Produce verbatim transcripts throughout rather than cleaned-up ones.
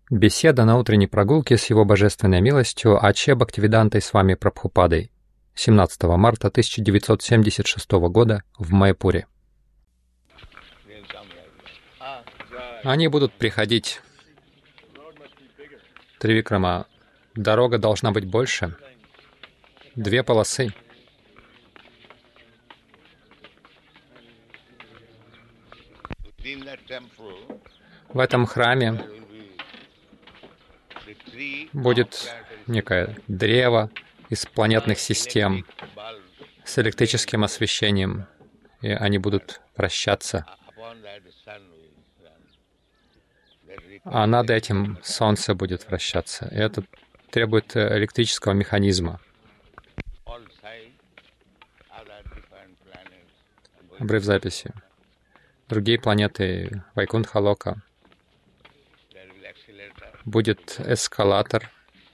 Беседа на утренней прогулке с Его Божественной милостью Аче Бхактивидантой Свами Прабхупадой семнадцатого марта тысяча девятьсот семьдесят шестого года в Майяпуре. Они будут приходить. Тривикрама, дорога должна быть больше. Две полосы. В этом храме будет некое древо из планетных систем с электрическим освещением, и они будут вращаться. А над этим Солнце будет вращаться. И это требует электрического механизма. Обрыв записи. Другие планеты, Вайкунтха-лока. Будет эскалатор.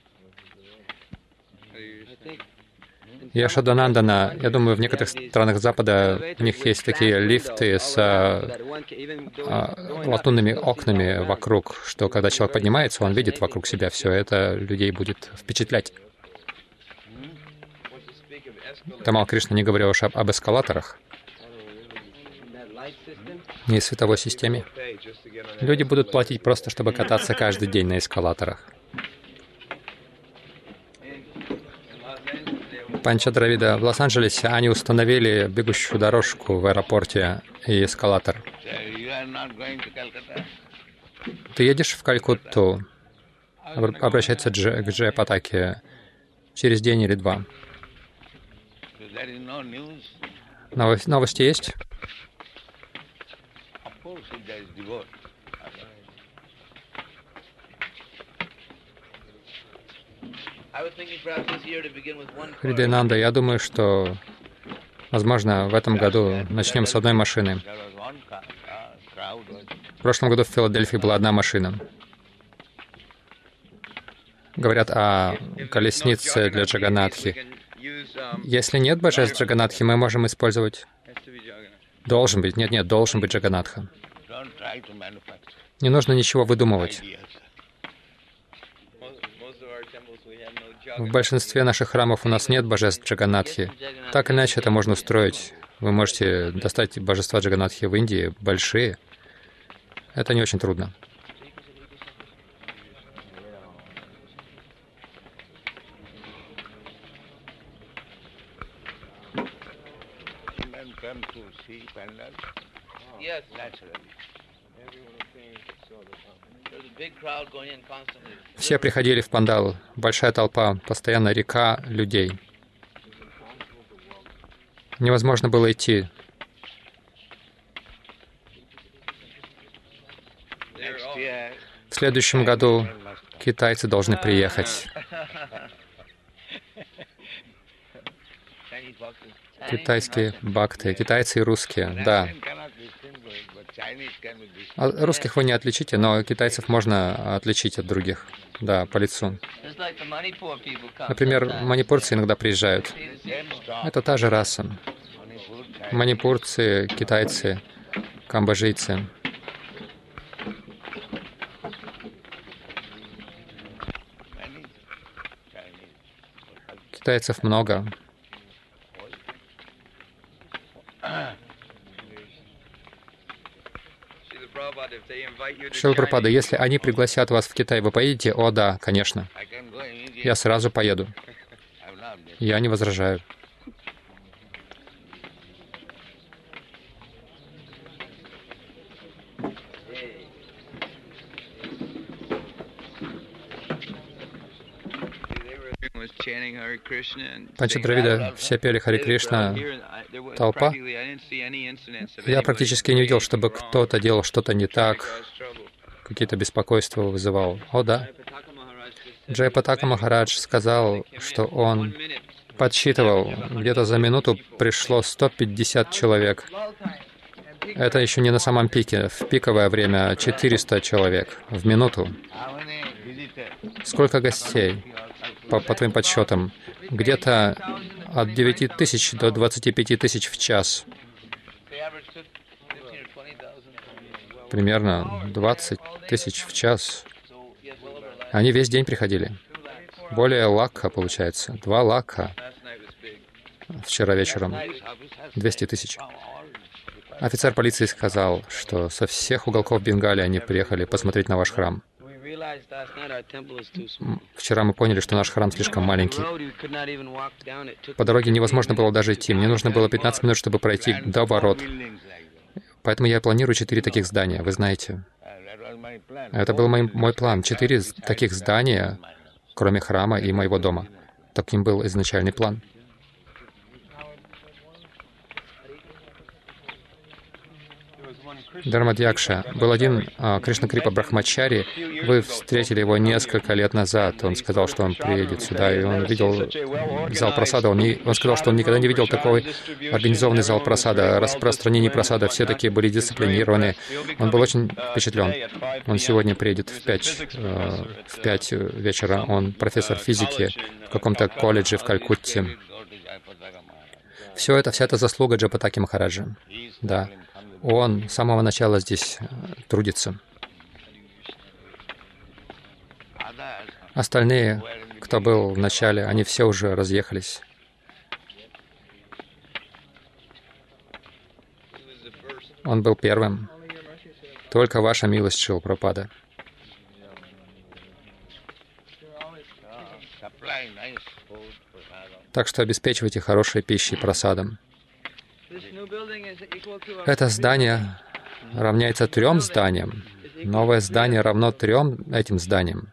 Яшоданандана, я думаю, в некоторых странах Запада у них есть такие лифты с а, а, латунными окнами вокруг, что когда человек поднимается, он видит вокруг себя все это, людей будет впечатлять. Тамал Кришна не говорил уж об, об эскалаторах и световой системе. Люди будут платить просто, чтобы кататься каждый день на эскалаторах. Панчадравида в Лос-Анджелесе, они установили бегущую дорожку в аэропорте и эскалатор. Ты едешь в Калькутту, обращается Дж, к Джая Патаке, через день или два. Новости, новости есть? Хридайнанда, я думаю, что, возможно, в этом году начнем с одной машины. В прошлом году в Филадельфии была одна машина. Говорят о колеснице для Джаганатхи. Если нет божеств Джаганатхи, мы можем использовать... Должен быть, нет-нет, должен быть Джаганатха. Не нужно ничего выдумывать. В большинстве наших храмов у нас нет божеств Джаганатхи. Так или иначе это можно устроить. Вы можете достать божества Джаганатхи в Индии, большие. Это не очень трудно. Все приходили в пандал, большая толпа, постоянно река людей. Невозможно было идти. В следующем году китайцы должны приехать. Китайские бхакты, китайцы и русские, да. А русских вы не отличите, но китайцев можно отличить от других, да, по лицу. Например, манипурцы иногда приезжают. Это та же раса. Манипурцы, китайцы, камбоджийцы. Китайцев много. Шрила Прабхупада, если они пригласят вас в Китай, вы поедете? О, да, конечно. Я сразу поеду. Я не возражаю. Панчадравида, все пели Хари Кришна, толпа. Я практически не видел, чтобы кто-то делал что-то не так, какие-то беспокойства вызывал. О, да. Джайапатака Махарадж сказал, что он подсчитывал, где-то за минуту пришло сто пятьдесят человек. Это еще не на самом пике. В пиковое время четыреста человек в минуту. Сколько гостей? По, по твоим подсчетам, где-то от девяти тысяч до двадцати пяти тысяч в час. Примерно двадцать тысяч в час. Они весь день приходили. Более лакха, получается. Два лакха вчера вечером. двести тысяч. Офицер полиции сказал, что со всех уголков Бенгалии они приехали посмотреть на ваш храм. Вчера мы поняли, что наш храм слишком маленький. По дороге невозможно было даже идти. Мне нужно было пятнадцать минут, чтобы пройти до ворот. Поэтому я планирую четыре таких здания, вы знаете. Это был мой, мой план. Четыре таких здания, кроме храма и моего дома. Таким был изначальный план. Дharmadhyakша. Был один а, Кришна Крипа Брахмачари. Вы встретили его несколько лет назад. Он сказал, что он приедет сюда, и он видел зал прасада. Он, не, он сказал, что он никогда не видел такой организованный зал прасада, распространение прасада. Все такие были дисциплинированы. Он был очень впечатлен. Он сегодня приедет в пять, э, в пять вечера. Он профессор физики в каком-то колледже в Калькутте. Все это, вся эта заслуга Джапатаки Махараджа. Да. Он с самого начала здесь трудится. Остальные, кто был в начале, они все уже разъехались. Он был первым. Только ваша милость, Шрила Прабхупада. Так что обеспечивайте хорошей пищей, прасадом. Это здание равняется трем зданиям. Новое здание равно трем этим зданиям.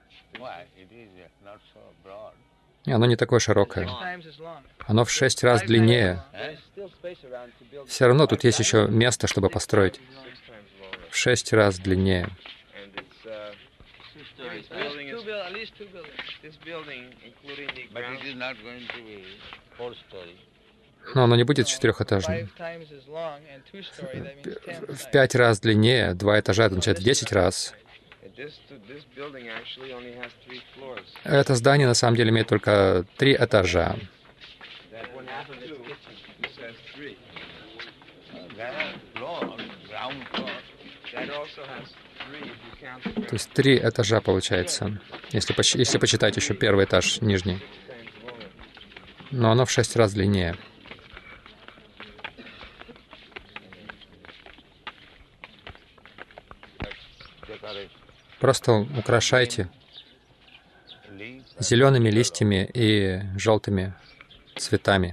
И оно не такое широкое. Оно в шесть раз длиннее. Все равно тут есть еще место, чтобы построить. В шесть раз длиннее. Но оно не будет четырехэтажным. В пять раз длиннее, два этажа, это означает в десять раз. Это здание на самом деле имеет только три этажа. То есть три этажа получается, если, поч- если почитать еще первый этаж нижний. Но оно в шесть раз длиннее. Просто украшайте зелеными листьями и желтыми цветами.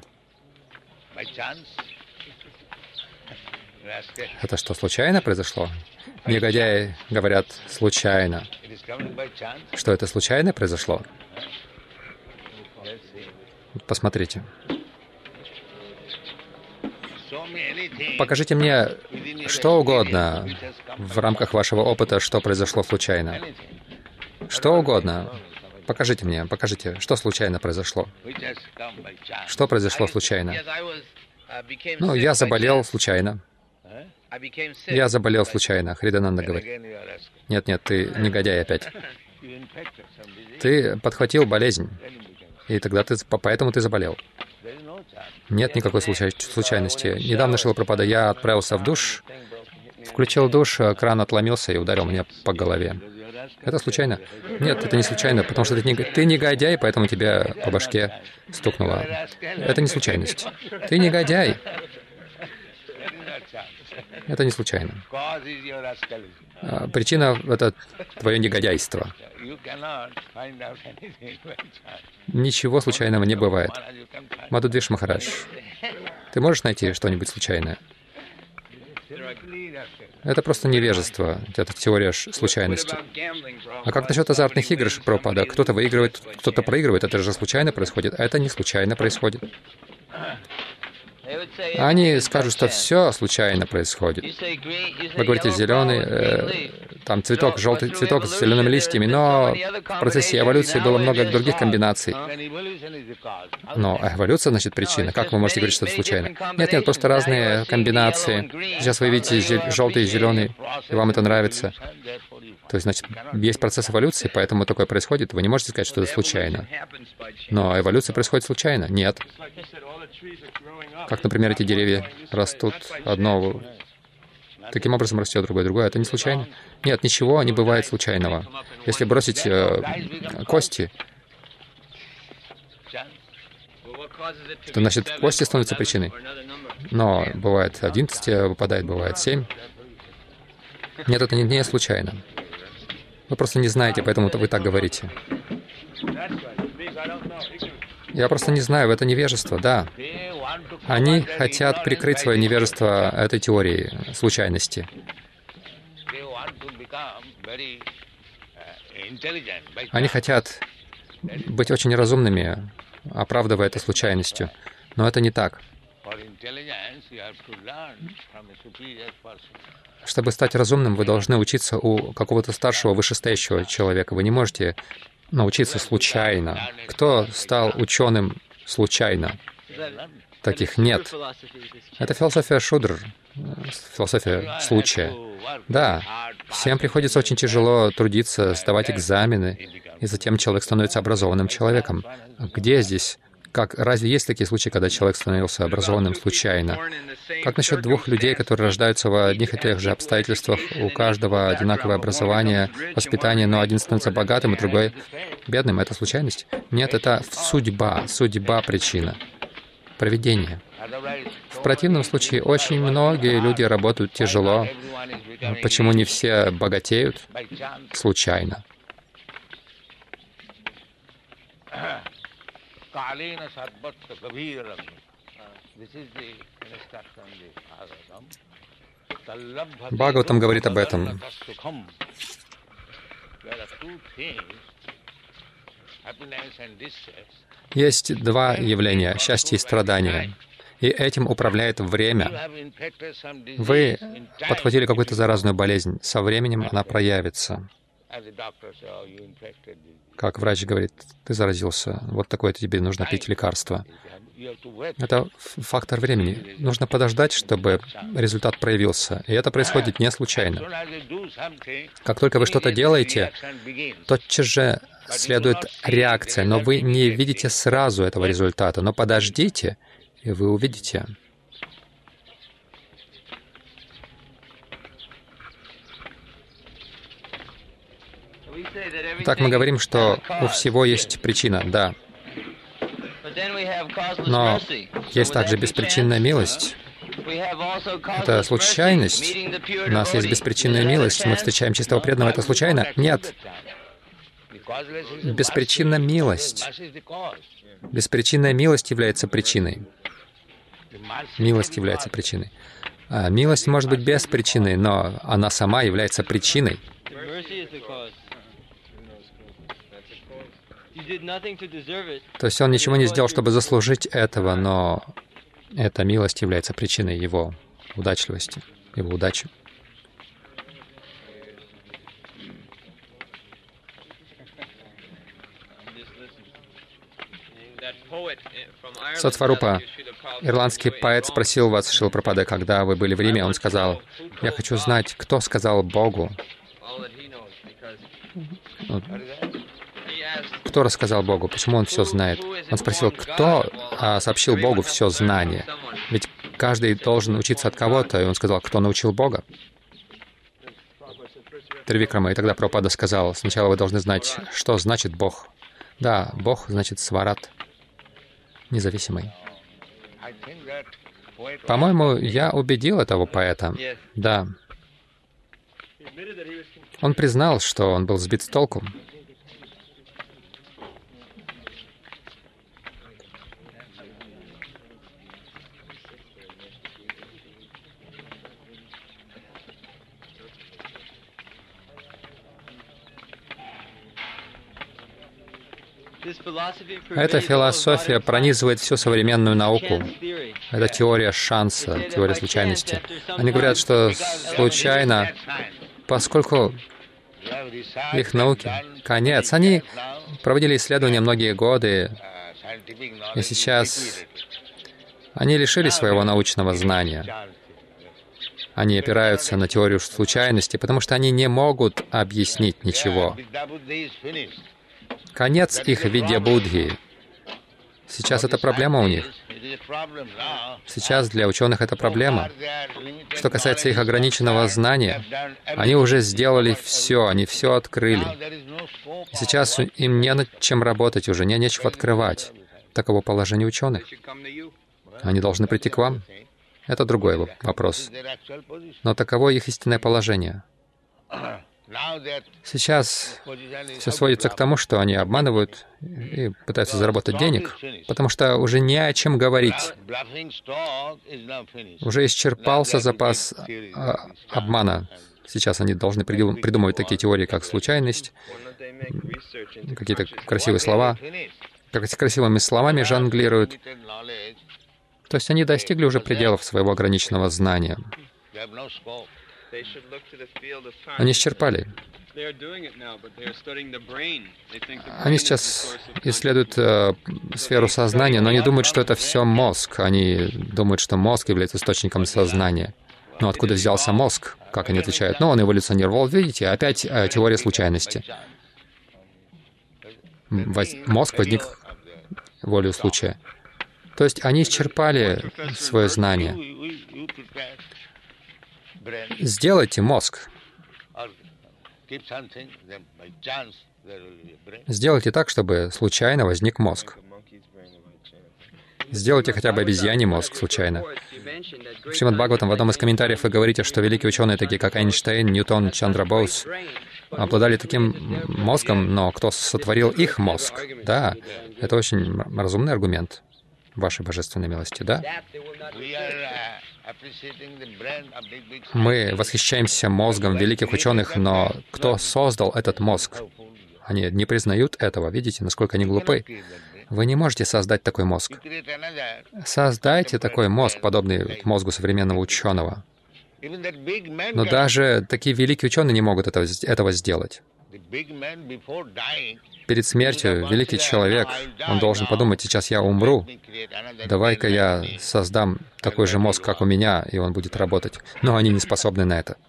Это что, случайно произошло? Негодяи говорят «случайно». Что это случайно произошло? Посмотрите. Покажите мне что угодно в рамках вашего опыта, что произошло случайно. Что угодно. Покажите мне, покажите, что случайно произошло. Что произошло случайно? Ну, я заболел случайно. Я заболел случайно, Хридананда говорит. Нет, нет, ты негодяй опять. Ты подхватил болезнь, и тогда ты, поэтому ты заболел. Нет никакой случай, случайности. Недавно, Шрила Прабхупада, я отправился в душ, включил душ, кран отломился и ударил меня по голове. Это случайно? Нет, это не случайно, потому что ты, ты негодяй, поэтому тебя по башке стукнуло. Это не случайность. Ты негодяй. Это не случайно. Причина — это твое негодяйство. Ничего случайного не бывает. Мадхудвиш Махарадж, ты можешь найти что-нибудь случайное? Это просто невежество, это теория случайности. А как насчет азартных игр, Прабхупада? Кто-то выигрывает, кто-то проигрывает, это же случайно происходит, а это не случайно происходит. Они скажут, что все случайно происходит. Вы говорите, зеленый, э, там цветок, желтый цветок с зелеными листьями, но в процессе эволюции было много других комбинаций. Но эволюция, значит, причина. Как вы можете говорить, что это случайно? Нет, нет, просто разные комбинации. Сейчас вы видите желтый и зеленый, и вам это нравится. То есть, значит, есть процесс эволюции, поэтому такое происходит. Вы не можете сказать, что это случайно. Но эволюция происходит случайно? Нет. Как, например, эти деревья растут одно таким образом растет другое, другое. Это не случайно? Нет, ничего не бывает случайного. Если бросить э, кости, то, значит, кости становятся причиной. Но бывает одиннадцать, выпадает, бывает семь. Нет, это не, не случайно. Вы просто не знаете, поэтому вы так говорите. Я просто не знаю, это невежество, да. Они хотят прикрыть свое невежество этой теорией случайности. Они хотят быть очень разумными, оправдывая это случайностью. Но это не так. Чтобы стать разумным, вы должны учиться у какого-то старшего, вышестоящего человека. Вы не можете научиться случайно. Кто стал ученым случайно? Таких нет. Это философия Шудр, философия случая. Да, всем приходится очень тяжело трудиться, сдавать экзамены, и затем человек становится образованным человеком. Где здесь? Как, разве есть такие случаи, когда человек становился образованным случайно? Как насчет двух людей, которые рождаются в одних и тех же обстоятельствах, у каждого одинаковое образование, воспитание, но один становится богатым, а другой бедным? Это случайность? Нет, это судьба, судьба причина, провидение. В противном случае очень многие люди работают тяжело. Почему не все богатеют? Случайно. Бхагаватам говорит об этом. Есть два явления — счастье и страдание. И этим управляет время. Вы подхватили какую-то заразную болезнь. Со временем она проявится. Как врач говорит, ты заразился, вот такое-то тебе нужно пить лекарство. Это фактор времени. Нужно подождать, чтобы результат проявился. И это происходит не случайно. Как только вы что-то делаете, тотчас же следует реакция, но вы не видите сразу этого результата. Но подождите, и вы увидите. Так мы говорим, что у всего есть причина, да. Но есть также беспричинная милость. Это случайность. У нас есть беспричинная милость. Мы встречаем чистого преданного. Это случайно? Нет. Беспричинная милость. Беспричинная милость является причиной. Милость является причиной. А милость может быть без причины, но она сама является причиной. То есть он ничего не сделал, чтобы заслужить этого, но эта милость является причиной его удачливости, его удачи. Садхварупа, ирландский поэт, спросил вас, Шрила Прабхупада, когда вы были в Риме, он сказал: «Я хочу знать, кто сказал Богу». Кто рассказал Богу? Почему он все знает? Он спросил, кто а, сообщил Богу все знание? Ведь каждый должен учиться от кого-то. И он сказал, кто научил Бога? Тривикрама. И тогда Прабхупада сказал, сначала вы должны знать, что значит Бог. Да, Бог значит сварат, независимый. По-моему, я убедил этого поэта. Да. Он признал, что он был сбит с толку. Эта философия пронизывает всю современную науку. Это теория шанса, теория случайности. Они говорят, что случайно, поскольку их науки конец. Они проводили исследования многие годы, и сейчас они лишились своего научного знания. Они опираются на теорию случайности, потому что они не могут объяснить ничего. Конец их видья-будхи. Сейчас это проблема у них. Сейчас для ученых это проблема. Что касается их ограниченного знания, они уже сделали все, они все открыли. Сейчас им не над чем работать уже, не нечего открывать. Таково положение ученых. Они должны прийти к вам. Это другой вопрос. Но таково их истинное положение. Сейчас все сводится к тому, что они обманывают и пытаются заработать денег, потому что уже не о чем говорить. Уже исчерпался запас а, обмана. Сейчас они должны придумывать такие теории, как случайность, какие-то красивые слова, как эти красивыми словами жонглируют. То есть они достигли уже пределов своего ограниченного знания. Они исчерпали. Они сейчас исследуют э, сферу сознания, но они думают, что это все мозг. Они думают, что мозг является источником сознания. Но откуда взялся мозг? Как они отвечают? Ну, он эволюционировал. Видите, опять э, теория случайности. Воз... Мозг возник волею случая. То есть они исчерпали свое знание. Сделайте мозг. Сделайте так, чтобы случайно возник мозг. Сделайте хотя бы обезьяний мозг случайно. В Шримад Бхагаватам в одном из комментариев вы говорите, что великие ученые, такие как Эйнштейн, Ньютон, Чандра Боус, обладали таким мозгом, но кто сотворил их мозг? Да, это очень разумный аргумент вашей божественной милости, да? Мы восхищаемся мозгом великих ученых, но кто создал этот мозг? Они не признают этого. Видите, насколько они глупы? Вы не можете создать такой мозг. Создайте такой мозг, подобный мозгу современного ученого. Но даже такие великие ученые не могут этого, этого сделать. Перед смертью великий человек, он должен подумать: сейчас я умру, давай-ка я создам такой же мозг, как у меня, и он будет работать. Но они не способны на это.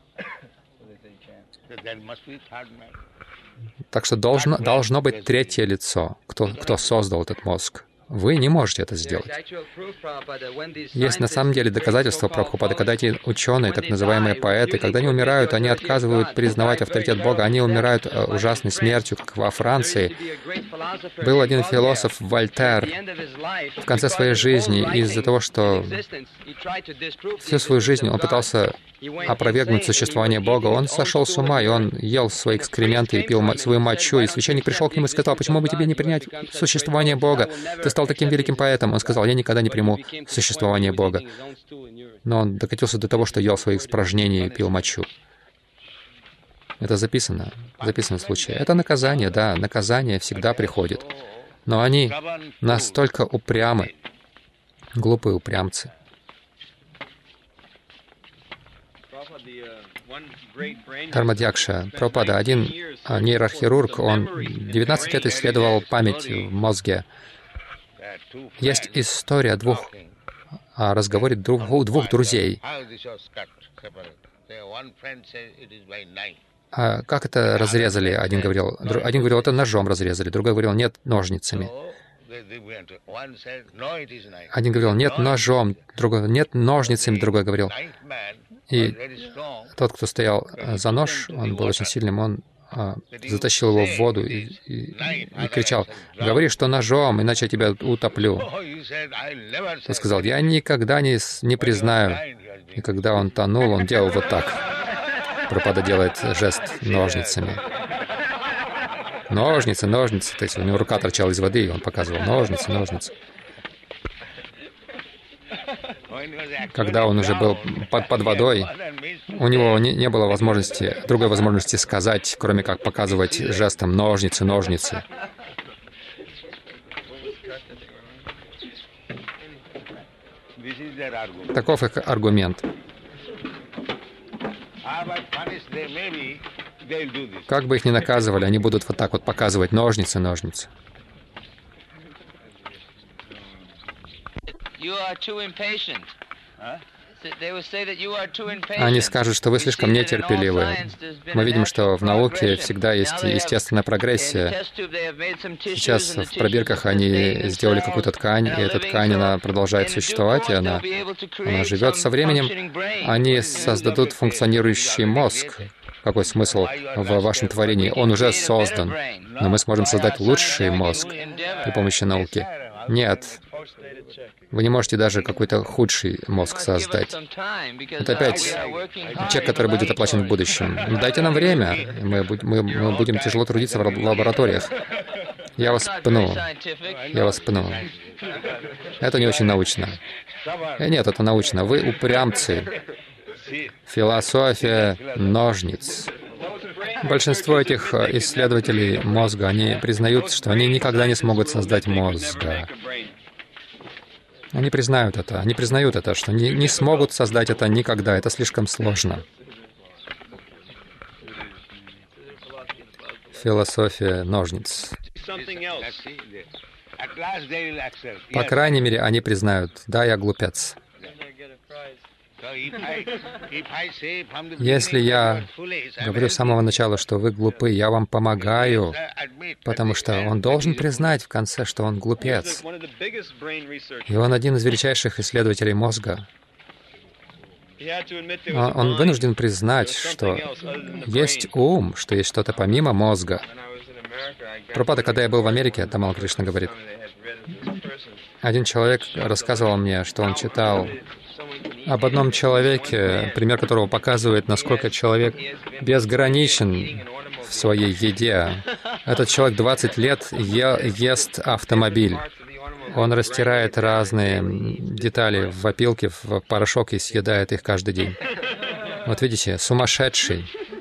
Так что должно, должно быть третье лицо, кто, кто создал этот мозг. Вы не можете это сделать. Есть на самом деле доказательства Прабхупады, когда эти ученые, так называемые поэты, когда они умирают, они отказывают признавать авторитет Бога, они умирают ужасной смертью, как во Франции. Был один философ, Вольтер, в конце своей жизни, из-за того, что всю свою жизнь он пытался опровергнуть существование Бога, он сошел с ума, и он ел свои экскременты и пил свою мочу, и священник пришел к нему и сказал: почему бы тебе не принять существование Бога? Ты стал таким великим поэтом. Он сказал: я никогда не приму существование Бога. Но он докатился до того, что ел свои испражнения и пил мочу. Это записано, записано в случае. Это наказание, да, наказание всегда приходит. Но они настолько упрямы, глупые упрямцы. Дхармадьякша Прабхупада, один нейрохирург, он девятнадцать лет исследовал память в мозге. Есть история о двух о разговоре двух, двух друзей. А как это разрезали? Один говорил, один говорил, это ножом разрезали, другой говорил, нет, ножницами. Один говорил, нет, ножом, другой, нет, ножницами, другой говорил. И тот, кто стоял за нож, он был очень сильным, он а, затащил его в воду и, и, и кричал: «Говори, что ножом, иначе я тебя утоплю». Он сказал: «Я никогда не, не признаю». И когда он тонул, он делал вот так. Прабхупада делает жест ножницами. Ножницы, ножницы. То есть у него рука торчала из воды, и он показывал: ножницы, ножницы. Когда он уже был под, под водой, у него не, не было возможности, другой возможности сказать, кроме как показывать жестом ножницы, ножницы. Таков их аргумент. Как бы их ни наказывали, они будут вот так вот показывать ножницы, ножницы. Они скажут, что вы слишком нетерпеливы. Мы видим, что в науке всегда есть естественная прогрессия. Сейчас в пробирках они сделали какую-то ткань, и эта ткань, она продолжает существовать, и она, она живет. Со временем они создадут функционирующий мозг. Какой смысл в вашем творении? Он уже создан, но мы сможем создать лучший мозг при помощи науки. Нет. Вы не можете даже какой-то худший мозг создать. Это опять чек, который будет оплачен в будущем. Дайте нам время. Мы, мы, мы будем тяжело трудиться в лабораториях. Я вас пну. Я вас пну. Это не очень научно. Нет, это научно. Вы упрямцы. Философия ножниц. Большинство этих исследователей мозга, они признают, что они никогда не смогут создать мозга. Они признают это, они признают это, что не, не смогут создать это никогда, это слишком сложно. Философия ножниц. По крайней мере, они признают, да, я глупец. Если я говорю с самого начала, что вы глупы, я вам помогаю, потому что он должен признать в конце, что он глупец. И он один из величайших исследователей мозга. Он вынужден признать, что есть ум, что есть что-то помимо мозга. Прабхупада, когда я был в Америке, Тамал Кришна говорит, один человек рассказывал мне, что он читал об одном человеке, пример которого показывает, насколько человек безграничен в своей еде. Этот человек двадцать лет е- ест автомобиль. Он растирает разные детали в опилке, в порошок и съедает их каждый день. Вот видите, сумасшедший.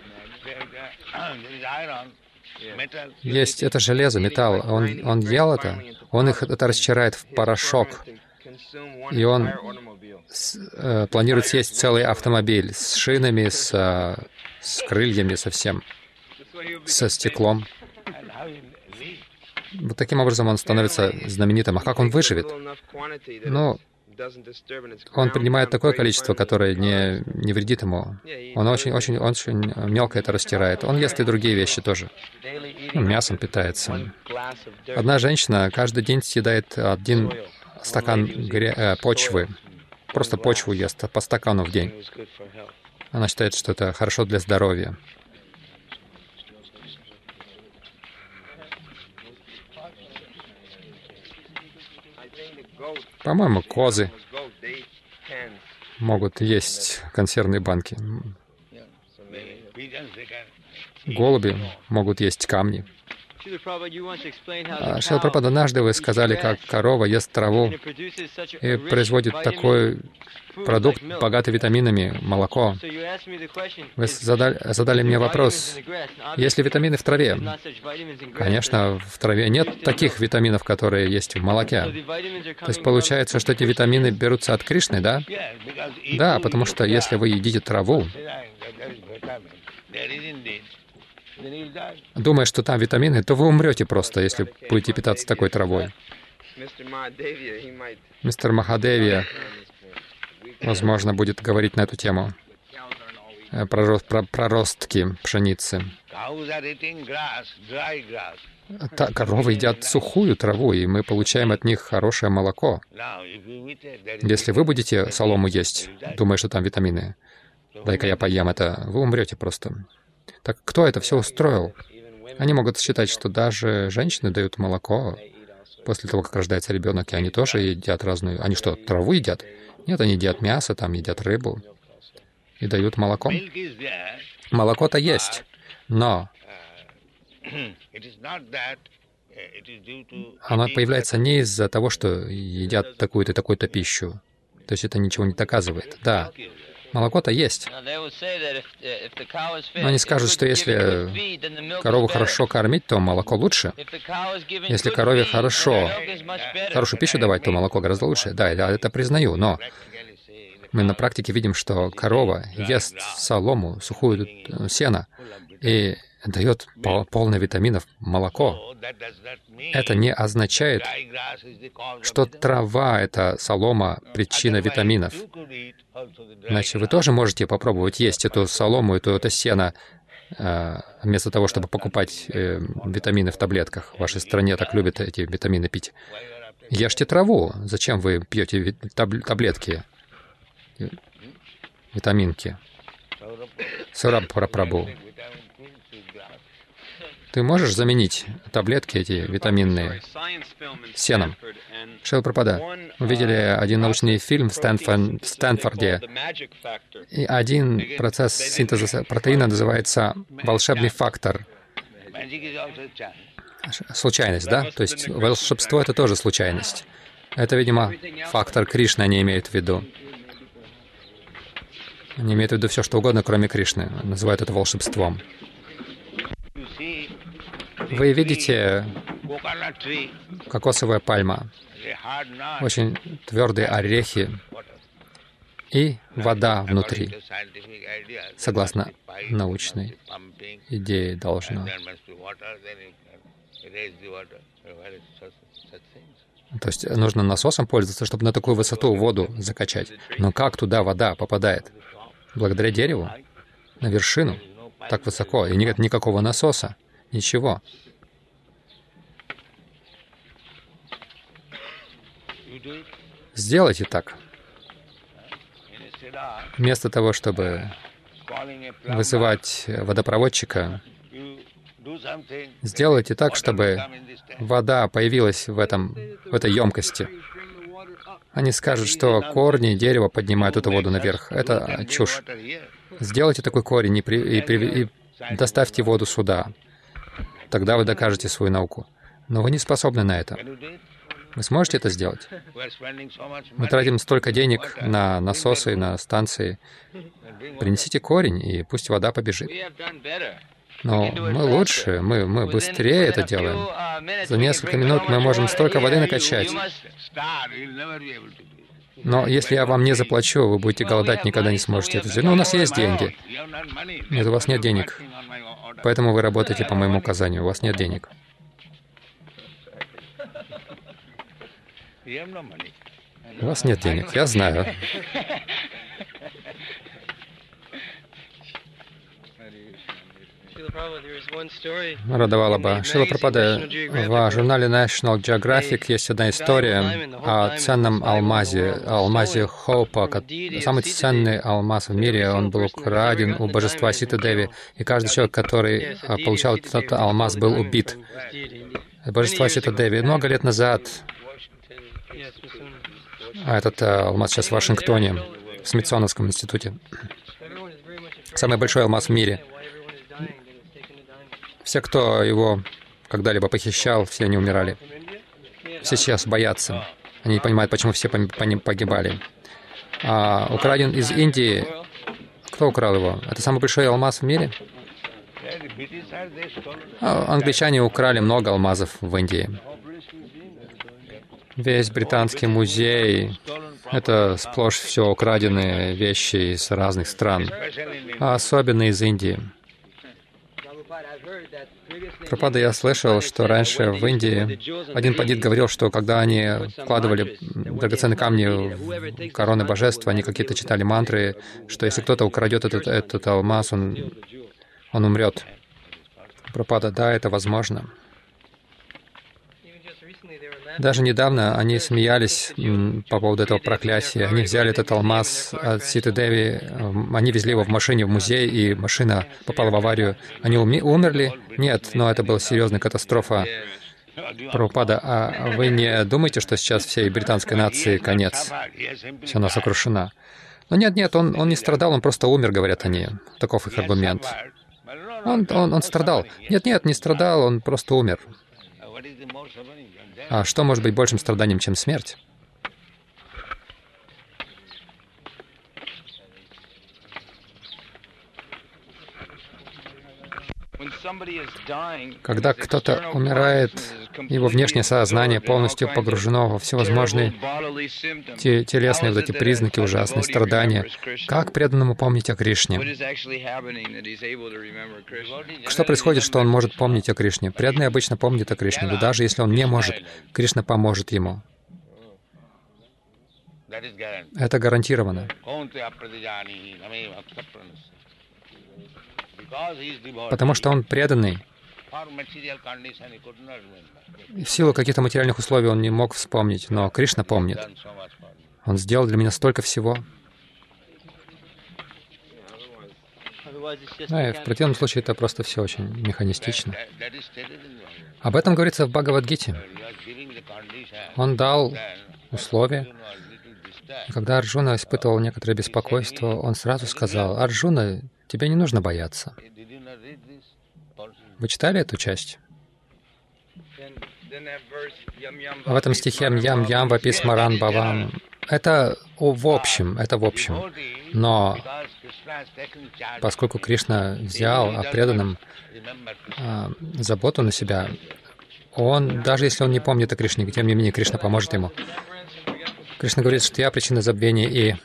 Есть это железо, металл. Он, он ел это, он их это растирает в порошок. И он с, э, планирует съесть целый автомобиль с шинами, с, э, с крыльями, со всем, со стеклом. Вот таким образом он становится знаменитым. А как он выживет? Ну, он принимает такое количество, которое не, не вредит ему. Он очень-очень очень мелко это растирает. Он ест и другие вещи тоже. Ну, мясом питается. Одна женщина каждый день съедает один стакан гря... э, почвы. Просто почву ест по стакану в день. Она считает, что это хорошо для здоровья. По-моему, козы могут есть консервные банки. Голуби могут есть камни. Шрила Прабхупада, однажды вы сказали, как корова ест траву и производит такой продукт, богатый витаминами, молоко. Вы задали, задали мне вопрос, есть ли витамины в траве? Конечно, в траве нет таких витаминов, которые есть в молоке. То есть получается, что эти витамины берутся от Кришны, да? Да, потому что если вы едите траву, думая, что там витамины, то вы умрете просто, если будете питаться такой травой. Мистер Махадевия, возможно, будет говорить на эту тему. Про, про проростки пшеницы. Та, коровы едят сухую траву, и мы получаем от них хорошее молоко. Если вы будете солому есть, думая, что там витамины, дай-ка я поем это, вы умрете просто. Так кто это все устроил? Они могут считать, что даже женщины дают молоко после того, как рождается ребенок, и они тоже едят разную... Они что, траву едят? Нет, они едят мясо, там едят рыбу и дают молоко. Молоко-то есть, но оно появляется не из-за того, что едят такую-то и такую-то пищу. То есть это ничего не доказывает. Да, молоко-то есть. Но они скажут, что если корову хорошо кормить, то молоко лучше. Если корове хорошо, хорошую пищу давать, то молоко гораздо лучше. Да, я это признаю, но мы на практике видим, что корова ест солому, сухую сено, и дает полно витаминов молоко. Это не означает, что трава — это солома, причина витаминов. Иначе вы тоже можете попробовать есть эту солому, эту, это сено, вместо того, чтобы покупать витамины в таблетках. В вашей стране так любят эти витамины пить. Ешьте траву. Зачем вы пьете таблетки, витаминки? Сурабхапрабху. Ты можешь заменить таблетки эти витаминные сеном? Шрила Прабхупада, мы видели один научный фильм в Стэнфор- Стэнфорде, и один процесс синтеза протеина называется «волшебный фактор». Случайность, да? То есть волшебство — это тоже случайность. Это, видимо, фактор Кришны они имеют в виду. Они имеют в виду все, что угодно, кроме Кришны. Называют это волшебством. Вы видите кокосовая пальма, очень твердые орехи и вода внутри, согласно научной идее должно. То есть нужно насосом пользоваться, чтобы на такую высоту воду закачать. Но как туда вода попадает? Благодаря дереву, на вершину, так высоко, и нет никакого насоса, ничего. Сделайте так. Вместо того, чтобы вызывать водопроводчика, сделайте так, чтобы вода появилась в, этом, в этой емкости. Они скажут, что корни дерева поднимают эту воду наверх. Это чушь. Сделайте такой корень и, при, и, при, и доставьте воду сюда. Тогда вы докажете свою науку. Но вы не способны на это. Вы сможете это сделать? Мы тратим столько денег на насосы, на станции. Принесите корень, и пусть вода побежит. Но мы лучше, мы, мы быстрее это делаем. За несколько минут мы можем столько воды накачать. Но если я вам не заплачу, вы будете голодать, никогда не сможете это сделать. Но у нас есть деньги. Нет, у вас нет денег. Поэтому вы работаете по моему указанию. У вас нет денег. У вас нет денег, я знаю. Радавалаба. Шрила Прабхупада, в журнале National Geographic есть одна история о ценном алмазе, алмазе Хоупа. Самый ценный алмаз в мире, он был украден у божества Ситы Деви, и каждый человек, который получал этот алмаз, был убит. Божество Сита Деви. Много лет назад, а этот алмаз сейчас в Вашингтоне, в Смитсоновском институте, самый большой алмаз в мире. Все, кто его когда-либо похищал, все они умирали. Все сейчас боятся. Они не понимают, почему все по ним погибали. А украден из Индии. Кто украл его? Это самый большой алмаз в мире? А англичане украли много алмазов в Индии. Весь британский музей — это сплошь все украденные вещи из разных стран, а особенно из Индии. Прабхупада, я слышал, что раньше в Индии один пандит говорил, что когда они вкладывали драгоценные камни в короны божеств, они какие-то читали мантры, что если кто-то украдет этот, этот алмаз, он, он умрет. Прабхупада, да, это возможно. Даже недавно они смеялись по поводу этого проклятия. Они взяли этот алмаз от Ситы Деви, они везли его в машине в музей, и машина попала в аварию. Они уми- умерли? Нет, но это была серьезная катастрофа. Прабхупада, а вы не думаете, что сейчас всей британской нации конец? Все, она сокрушена. Но нет, нет, он, он не страдал, он просто умер, говорят они. Таков их аргумент. Он, он, он страдал. Нет, нет, не страдал, он просто умер. А что может быть большим страданием, чем смерть? Когда кто-то умирает, его внешнее сознание полностью погружено во всевозможные те, телесные вот эти признаки, ужасные страдания. Как преданному помнить о Кришне? Что происходит, что он может помнить о Кришне? Преданный обычно помнит о Кришне, но даже если он не может, Кришна поможет ему. Это гарантированно. Потому что он преданный. В силу каких-то материальных условий он не мог вспомнить, но Кришна помнит. Он сделал для меня столько всего. Ну, и в противном случае это просто все очень механистично. Об этом говорится в Бхагавад-гите. Он дал условия. И когда Арджуна испытывал некоторое беспокойство, он сразу сказал: «Арджуна, тебе не нужно бояться». Вы читали эту часть? А в этом стихе «Ям ям вапи смаран бхавам» — это в общем, это в общем. Но поскольку Кришна взял о преданном а, заботу на себя, он, даже если он не помнит о Кришне, тем не менее Кришна поможет ему. Кришна говорит, что я причина забвения и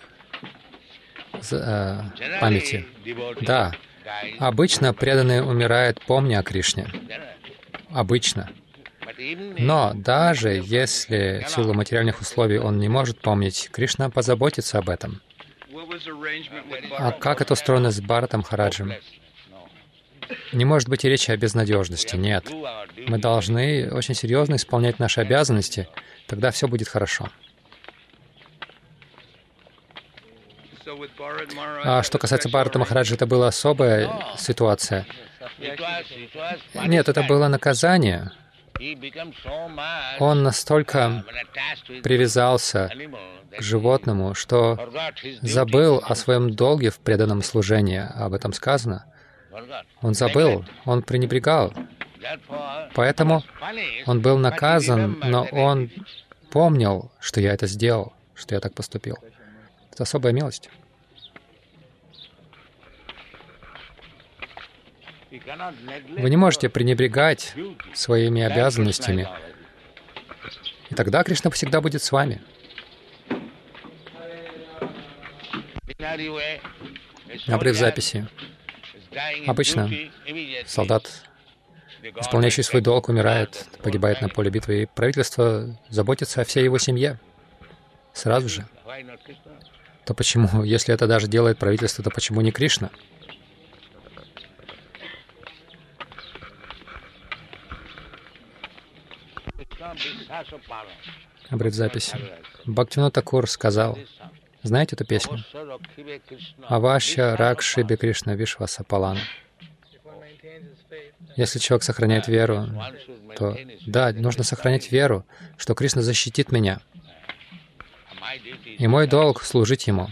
э, памяти. Да, обычно преданный умирает, помня о Кришне. Обычно. Но даже если в силу материальных условий он не может помнить, Кришна позаботится об этом. А как это устроено с Бхаратом Махараджем? Не может быть и речи о безнадежности. Нет. Мы должны очень серьезно исполнять наши обязанности, тогда все будет хорошо. А что касается Бхарата Махараджа, это была особая ситуация. Нет, это было наказание. Он настолько привязался к животному, что забыл о своем долге в преданном служении. Об этом сказано. Он забыл, он пренебрегал. Поэтому он был наказан, но он помнил, что я это сделал, что я так поступил. Это особая милость. Вы не можете пренебрегать своими обязанностями, и тогда Кришна всегда будет с вами. Обрыв записи. Обычно солдат, исполняющий свой долг, умирает, погибает на поле битвы, и правительство заботится о всей его семье сразу же. То почему, если это даже делает правительство, то почему не Кришна? Обрыв записи. Бхактивинода Такур сказал, знаете эту песню? Авашья Ракшиби Кришна Вишваса Палана. Если человек сохраняет веру, то да, нужно сохранять веру, что Кришна защитит меня. И мой долг — служить Ему.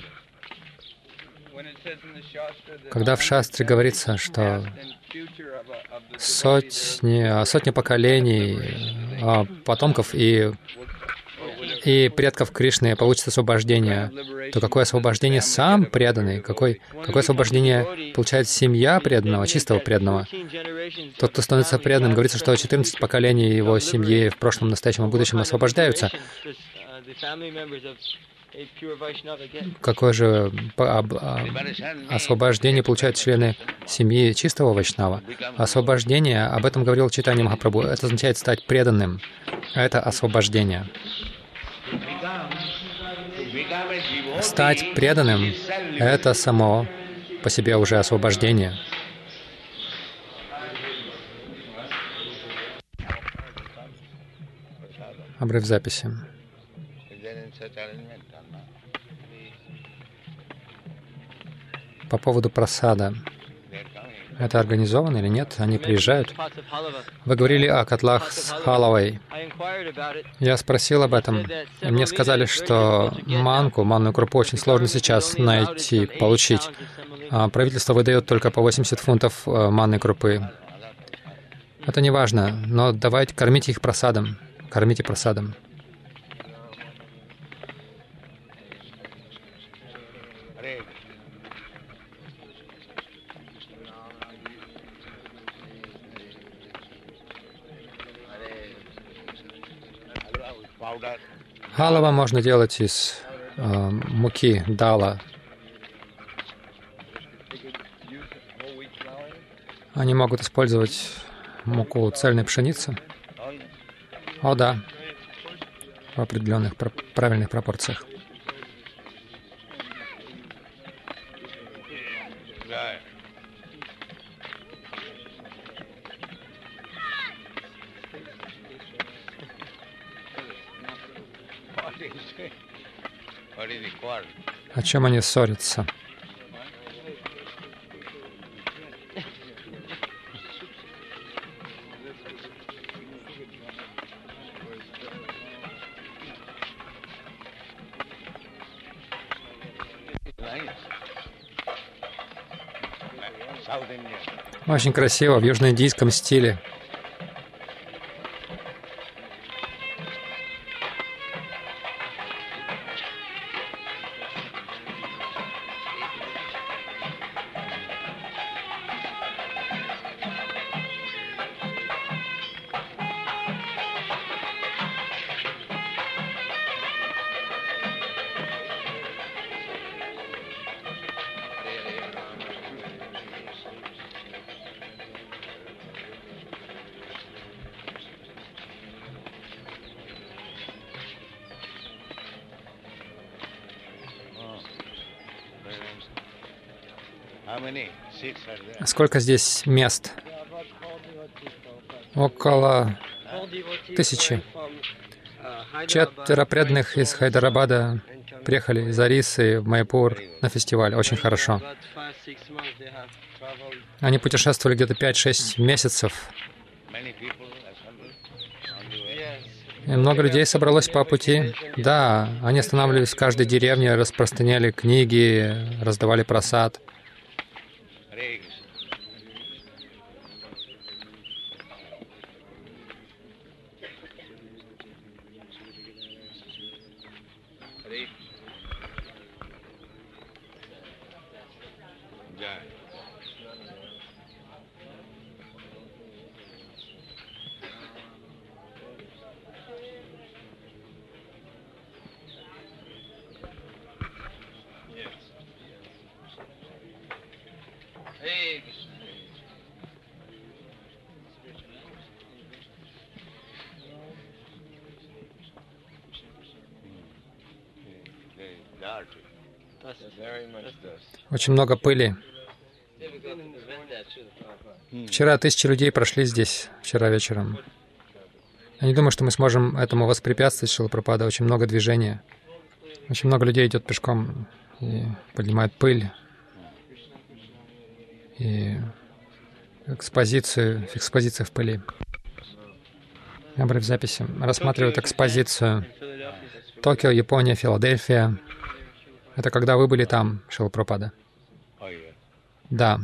Когда в Шастре говорится, что сотни, сотни поколений потомков и, и предков Кришны получат освобождение, то какое освобождение сам преданный, какое, какое освобождение получает семья преданного, чистого преданного? Тот, кто становится преданным, говорится, что четырнадцать поколений его семьи в прошлом, настоящем и будущем освобождаются. Какое же освобождение получают члены семьи чистого вайшнава? Освобождение, об этом говорил Чайтанья Махапрабху, это означает стать преданным. Это освобождение. Стать преданным — это само по себе уже освобождение. Обрыв записи. По поводу прасада. Это организовано или нет? Они приезжают. Вы говорили о котлах с халавой. Я спросил об этом, и мне сказали, что манку, манную крупу очень сложно сейчас найти, получить. А правительство выдает только по восемьдесят фунтов манной крупы. Это не важно, но давайте кормите их прасадом. Кормите прасадом. Халава можно делать из э, муки дала. Они могут использовать муку цельной пшеницы. О, да, в определенных правильных пропорциях. О чем они ссорятся? Очень красиво, в южноиндийском стиле. Сколько здесь мест? Около тысячи. Четверо преданных из Хайдарабада приехали из Орисы в Майяпур на фестиваль. Очень хорошо. Они путешествовали где-то пять-шесть месяцев. И много людей собралось по пути. Да, они останавливались в каждой деревне, распространяли книги, раздавали прасад. Очень много пыли. Вчера тысячи людей прошли здесь, вчера вечером. Я не думаю, что мы сможем этому воспрепятствовать, Шрила Прабхупада. Очень много движения. Очень много людей идет пешком и поднимает пыль. И экспозицию, экспозиция в пыли. Я говорю в записи. Рассматривают экспозицию. Токио, Япония, Филадельфия. Это когда вы были там, Шрила Прабхупада? Да.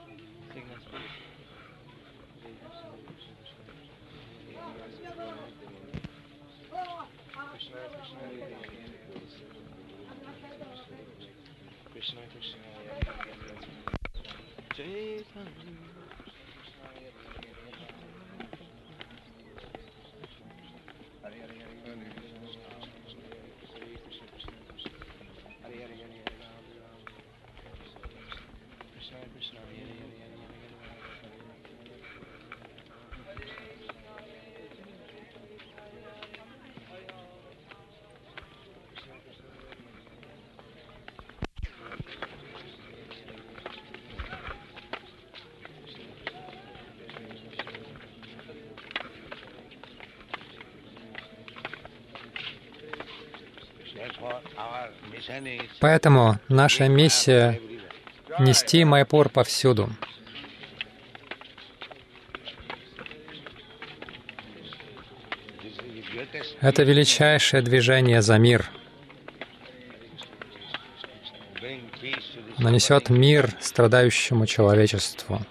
Поэтому наша миссия — нести Майяпур повсюду. Это величайшее движение за мир. Оно несет мир страдающему человечеству.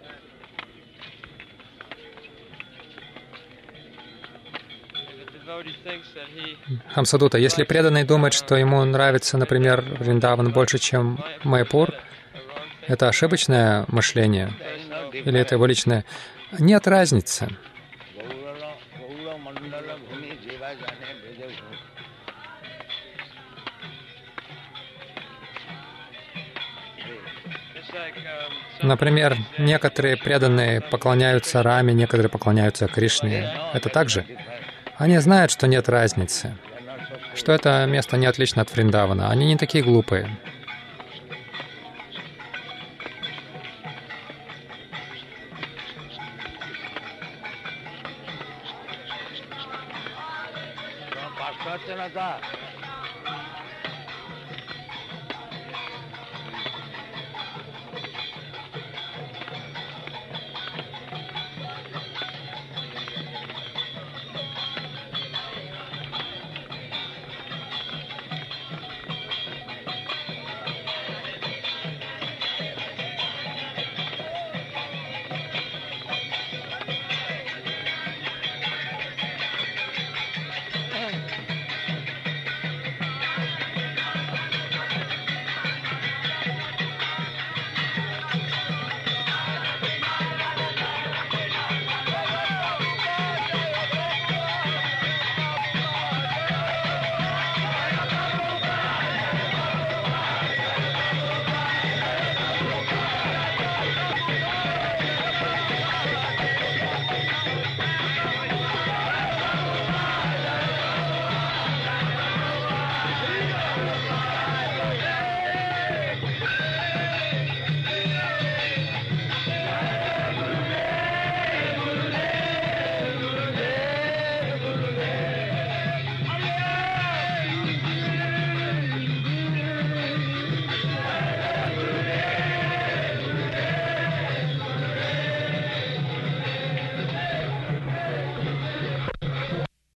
Хамсадута, если преданный думает, что ему нравится, например, Вриндаван больше, чем Майяпур, это ошибочное мышление или это его личное? Нет разницы. Например, некоторые преданные поклоняются Раме, некоторые поклоняются Кришне. Это так же? Они знают, что нет разницы, что это место не отлично от Вриндавана. Они не такие глупые.